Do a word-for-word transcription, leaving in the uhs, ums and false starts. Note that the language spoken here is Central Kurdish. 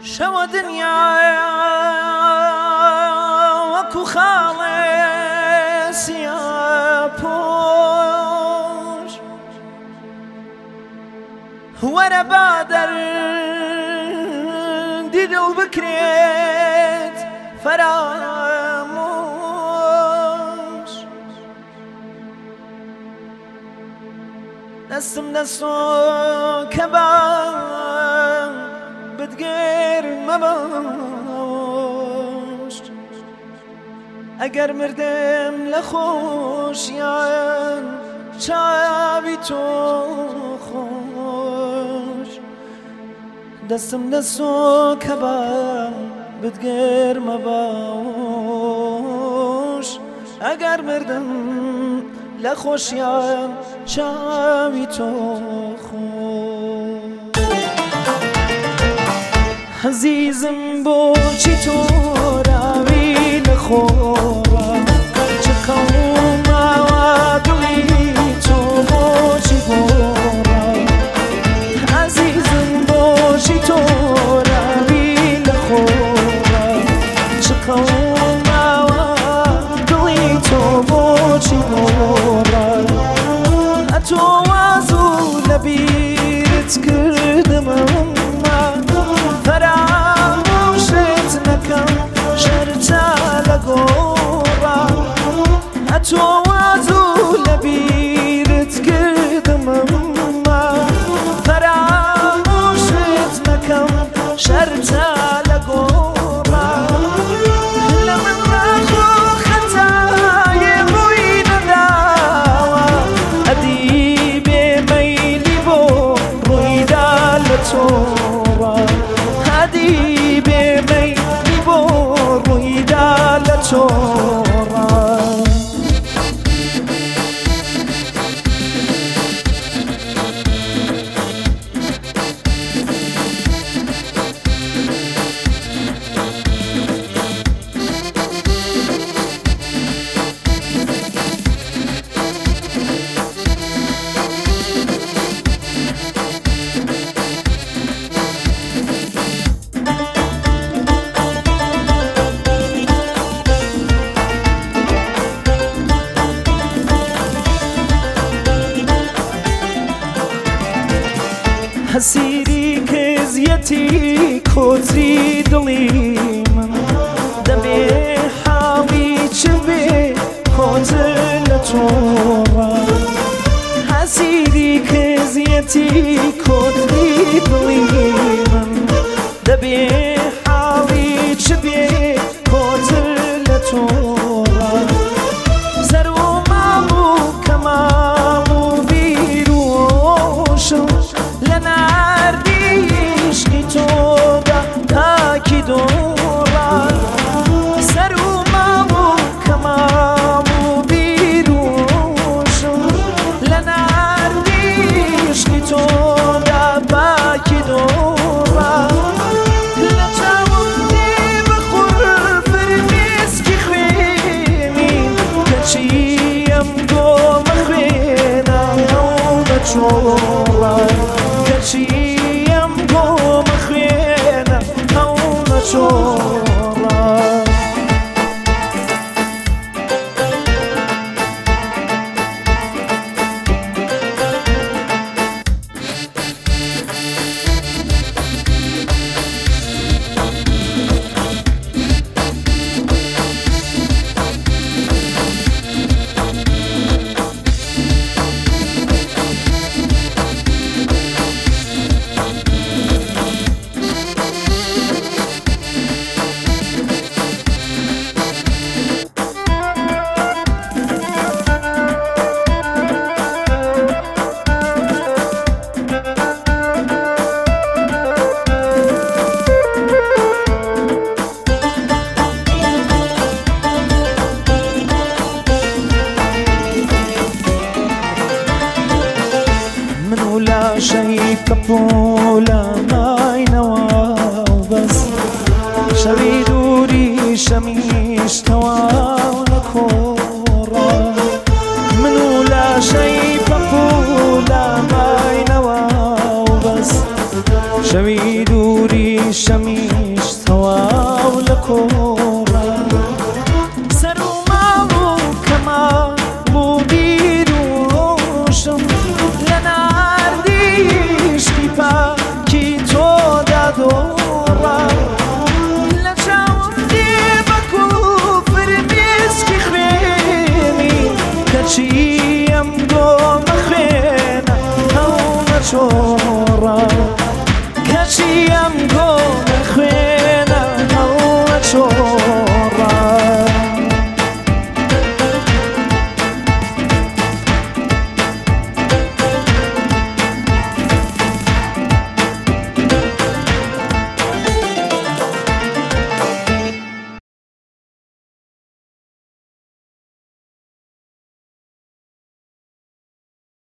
شەوە دنیاە وەکو خاڵێ سیاپۆش وەرە بادەر دیدڵ بکرێت فەرامۆش دەستم دەستۆ کە با بتگێر مەباشت ئەگەر مردم لە خۆشیان چاوی تۆ خۆش دەستم دەستۆ کە با بتگێر مەباش ئەگەر مردم لە خۆشیان چاوی تۆ خۆش عزیزم بۆچی تۆ راوی لە خۆڕە چ قەوماوە دڵی تۆ بۆچی گۆڕە عزیزم بۆچی تۆ راوی لە خۆڕە چ قەوماوە دڵی تۆ بۆچی گۆڕە ئەتۆ وازوو لە بیرت کردمە تۆ وازوو لە بیرت کردم ئەمما فەرامۆشت نەکەم شەرتە لە گۆڕا لە من ڕاخۆ خەتایە ڕووی نەداوە ئەدی بێمەیلی بۆ ڕوویدا لە تۆڕە ئەدی بێمەیلی بۆ ڕوویدا لە تۆڕە هەسیری کەزیەتی کۆتری دڵی من دەبێ حاڵی چ بێ کۆتر لە تۆڕە هەسیری کەزیەتی کۆتری دڵی من دەبێ حاڵی چ بێ کۆتر لە تۆڕە زەر و ماڵ و کەماڵ و بیر و هۆشم لە ناردی عشقی تۆدا تاکی دۆڕە سەر و ماڵ و کەماڵ و بیر و هۆشم لە ناردی عشقی تۆدا باکی دۆڕە لە چاوەندی بخور فرمێسکی خوێنی کەچی ئەم گۆمە خوێنە هەوڵە چۆڕە کەچی ئەم گۆمە خوێنە هەوڵە چۆڕە شەی کەپۆلە ماینەوە بەس شەوی دووری شەمیشتەوە لە کۆڕە من و لاشەی کەپۆلە ماینەوە بەس شەوی دووری شەمیش تەواو لە کۆڕە سەر و ماڵ و کەماڵ بوو بیر و ڕۆژم لە ناردیشتی پاکی تۆدا دۆڕە لە چاوم دێ بە کوفر میسکی خوێنی کەچی ئەم دۆمە خوێنە هەڵمە چۆڕە